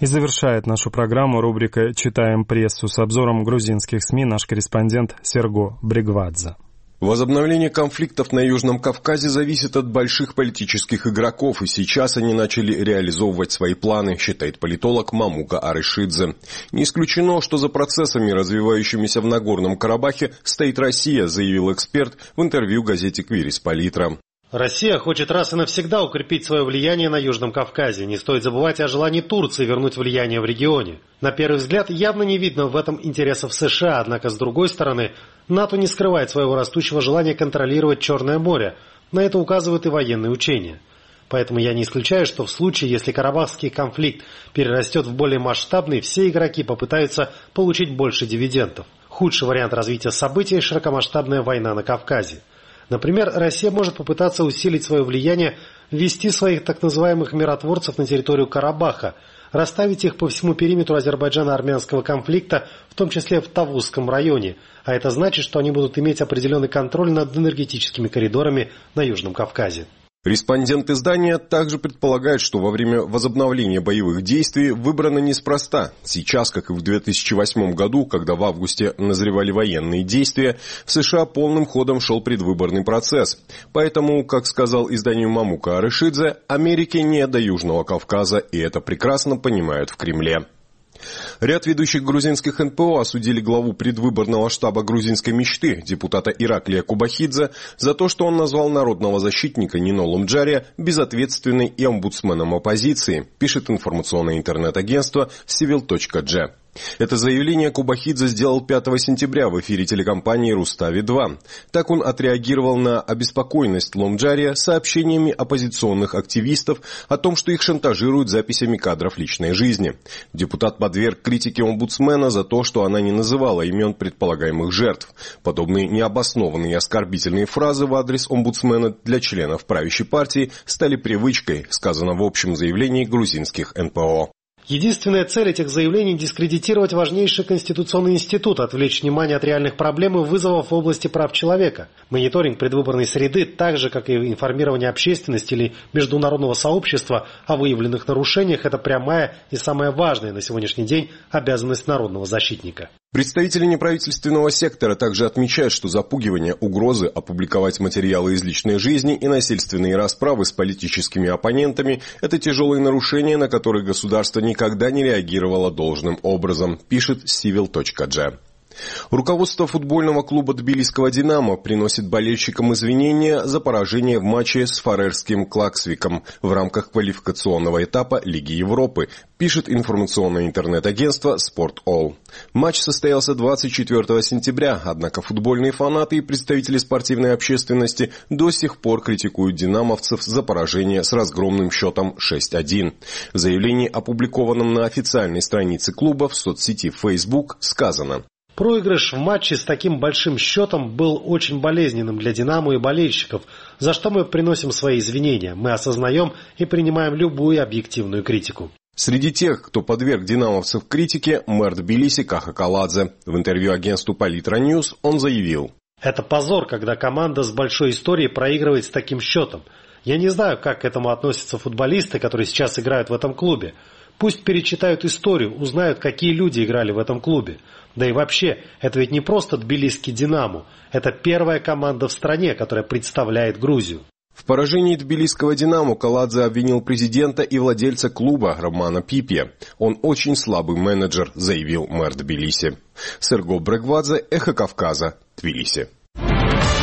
И завершает нашу программу рубрика «Читаем прессу» с обзором грузинских СМИ наш корреспондент Серго Бригвадзе. Возобновление конфликтов на Южном Кавказе зависит от больших политических игроков, и сейчас они начали реализовывать свои планы, считает политолог Мамука Арышидзе. Не исключено, что за процессами, развивающимися в Нагорном Карабахе, стоит Россия, заявил эксперт в интервью газете «Квирис Политра». Россия хочет раз и навсегда укрепить свое влияние на Южном Кавказе. Не стоит забывать о желании Турции вернуть влияние в регионе. На первый взгляд, явно не видно в этом интересов США, однако, с другой стороны, НАТО не скрывает своего растущего желания контролировать Черное море. На это указывают и военные учения. Поэтому я не исключаю, что в случае, если карабахский конфликт перерастет в более масштабный, все игроки попытаются получить больше дивидендов. Худший вариант развития событий – широкомасштабная война на Кавказе. Например, Россия может попытаться усилить свое влияние, ввести своих так называемых миротворцев на территорию Карабаха, расставить их по всему периметру азербайджано-армянского конфликта, в том числе в Тавузском районе, а это значит, что они будут иметь определенный контроль над энергетическими коридорами на Южном Кавказе. Респондент издания также предполагает, что во время возобновления боевых действий выбрано неспроста. Сейчас, как и в 2008 году, когда в августе назревали военные действия, в США полным ходом шел предвыборный процесс. Поэтому, как сказал изданию Мамука Арышидзе, Америке не до Южного Кавказа, и это прекрасно понимают в Кремле. Ряд ведущих грузинских НПО осудили главу предвыборного штаба грузинской мечты, депутата Ираклия Кубахидзе, за то, что он назвал народного защитника Нино Ломджария безответственной и омбудсменом оппозиции, пишет информационное интернет-агентство civil.g. Это заявление Кубахидзе сделал 5 сентября в эфире телекомпании «Рустави-2». Так он отреагировал на обеспокоенность Ломджария сообщениями оппозиционных активистов о том, что их шантажируют записями кадров личной жизни. Депутат подверг критике омбудсмена за то, что она не называла имен предполагаемых жертв. Подобные необоснованные и оскорбительные фразы в адрес омбудсмена для членов правящей партии стали привычкой, сказано в общем заявлении грузинских НПО. Единственная цель этих заявлений – дискредитировать важнейший конституционный институт, отвлечь внимание от реальных проблем и вызовов в области прав человека. Мониторинг предвыборной среды, так же, как и информирование общественности или международного сообщества о выявленных нарушениях – это прямая и самая важная на сегодняшний день обязанность народного защитника. Представители неправительственного сектора также отмечают, что запугивание, угрозы опубликовать материалы из личной жизни и насильственные расправы с политическими оппонентами – это тяжелые нарушения, на которые государство никогда не реагировало должным образом, пишет civil.g. Руководство футбольного клуба тбилисского «Динамо» приносит болельщикам извинения за поражение в матче с фарерским Клаксвиком в рамках квалификационного этапа Лиги Европы, пишет информационное интернет-агентство Sport.all. Матч состоялся 24 сентября, однако футбольные фанаты и представители спортивной общественности до сих пор критикуют динамовцев за поражение с разгромным счетом 6-1. В заявлении, опубликованном на официальной странице клуба в соцсети Facebook, сказано: проигрыш в матче с таким большим счетом был очень болезненным для «Динамо» и болельщиков, за что мы приносим свои извинения. Мы осознаем и принимаем любую объективную критику. Среди тех, кто подверг динамовцев критике, мэр Тбилиси Каха Каладзе. В интервью агентству Политра Ньюс он заявил: это позор, когда команда с большой историей проигрывает с таким счетом. Я не знаю, как к этому относятся футболисты, которые сейчас играют в этом клубе. Пусть перечитают историю, узнают, какие люди играли в этом клубе. Да и вообще, это ведь не просто тбилисский «Динамо». Это первая команда в стране, которая представляет Грузию. В поражении тбилисского «Динамо» Каладзе обвинил президента и владельца клуба Романа Пипи. Он очень слабый менеджер, заявил мэр Тбилиси. Серго Бригвадзе, Эхо Кавказа, Тбилиси.